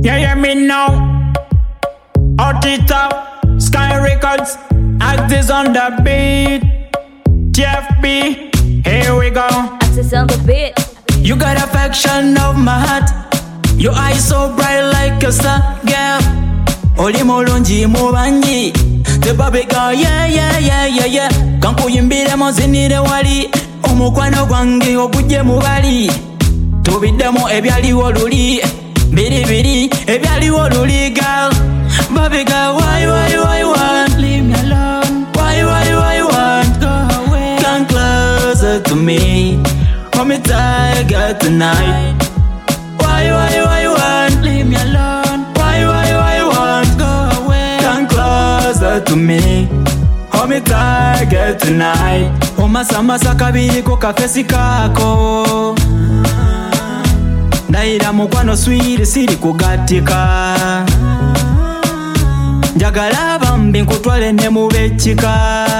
Yeah, hear me now. Out it up, Sky Records, act is on the beat. TFB, here we go. Access on the beat. You got affection of my heart. Your eyes so bright like a star, girl. Oli mulungi mubanyi. The baby girl, yeah, yeah, yeah, yeah, yeah. Kankuyimbire mozinire wali. Omukwano gwange ogujje mubali. Tubiddemu ebyaliwo luli. Biri biri ebyaliwo luli, girl. Baby girl, why want? Leave me alone. Why want? Go away. Come closer to me. Hold me tight, girl, tonight. Why want? Leave me alone. Why want? Go away. Come closer to me. Hold me tight, girl, tonight. Omasamasa kabiri ko kafesi kako. Naira mukwano sweet siri kugatika. Njagala bambi nkutwale ne mubekika.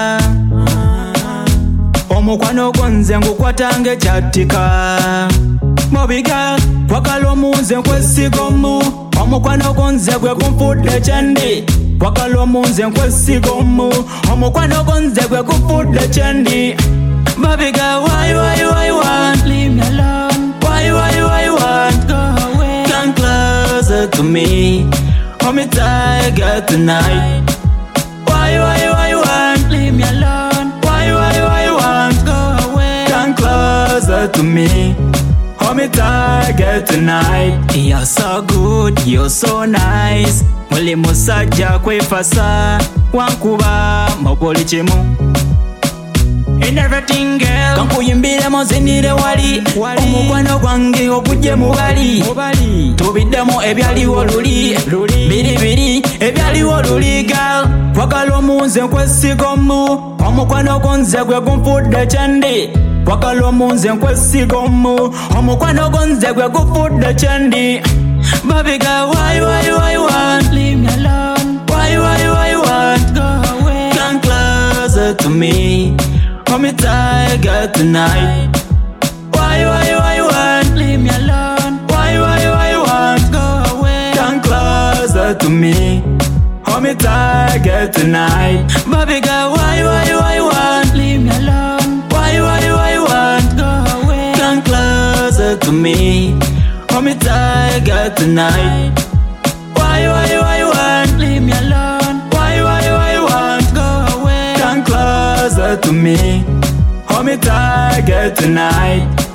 Omukwano gonze ngukwatange kyatika. Mobiga kwagala omunze nkwesigomu. Omukwano gonze gwe kumfudde kyendi. Kwagala omunze nkwesigomu. Omukwano gonze gwe kumfudde kyendi. Babiga why want? Leave me alone. Why want? Go away. Come closer to me. Hold me tight, girl, tonight. Why want? Leave me alone. Why want? Go away. Come closer to me. Hold me tight, girl, tonight. You're so good, you're so nice. Muli musajja kwefasa. Wankuba moboli chimu. In everything, girl. Kankuyimbire mozinire wali. Omukwano gwange ogujje mubali. Tubiddemu ebyaliwo luli. Biri biri ebyaliwo luli, girl. Kwagala omunze nkwesigomu. Omukwano gonze gwe gumfudde kyendi. Kwagala omunze nkwesigomu. Omukwano gonze gwe gumfudde kyendi. Baby girl, why want? Leave me alone. Why want? Go away. Come closer to me. Hold me tight, girl, tonight. Why want? Leave me alone. Why want? Go away. Come closer to me. Hold me tight, girl, tonight. Baby girl, why want? Leave me alone. Why want? Go away. Come closer to me. Hold me tight, girl, tonight. Why want? Leave me alone. Why want? Go away. Come closer to me. Hold me tight, girl, tonight.